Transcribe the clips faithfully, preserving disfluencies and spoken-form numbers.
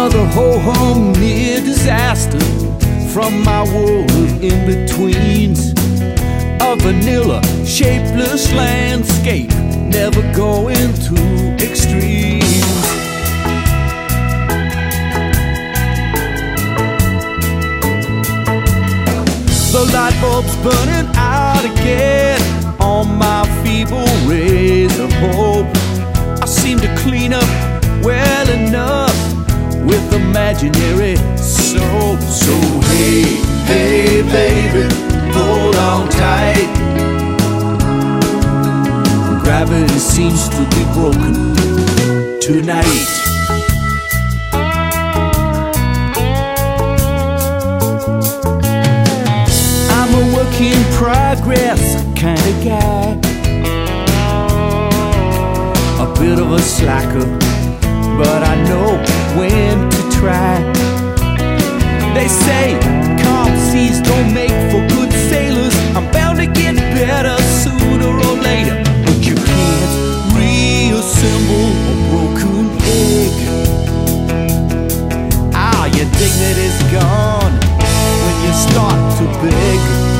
Another ho-hum near disaster from my world of in-betweens. A vanilla, shapeless landscape, never going to extremes. The light bulb's burning out again on my feeble rays of hope. I seem to clean up well enough with imaginary soap. So hey, hey baby, hold on tight. Gravity seems to be broken tonight. I'm a work in progress kind of guy, a bit of a slacker, but I know when to try. They say calm seas don't make for good sailors. I'm bound to get better sooner or later, but you can't reassemble a broken egg. Ah, your dignity's gone when you start to beg.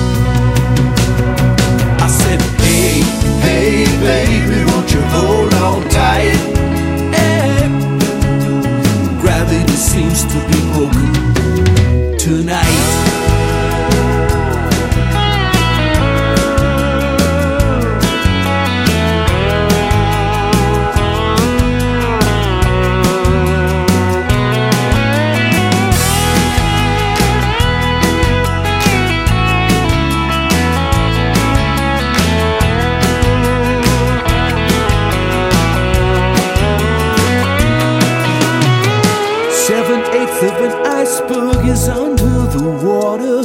I said, hey, hey baby, won't you hold on tight? Hey. Gravity seems to be broken tonight. Seven-eighths of an iceberg is under the water.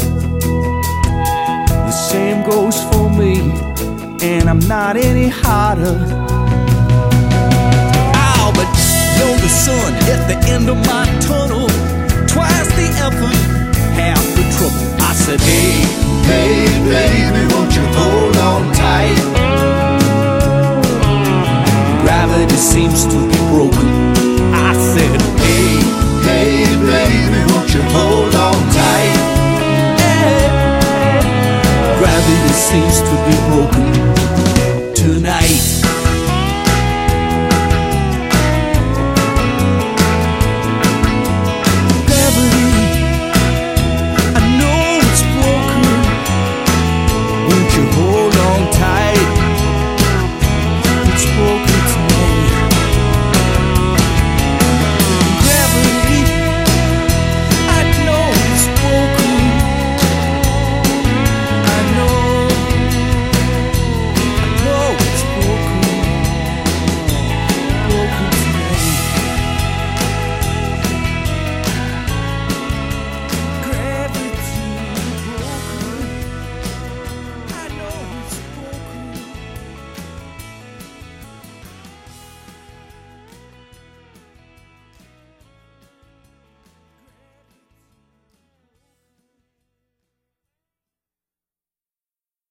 The same goes for me, and I'm not any hotter. Ow, but know the sun hit the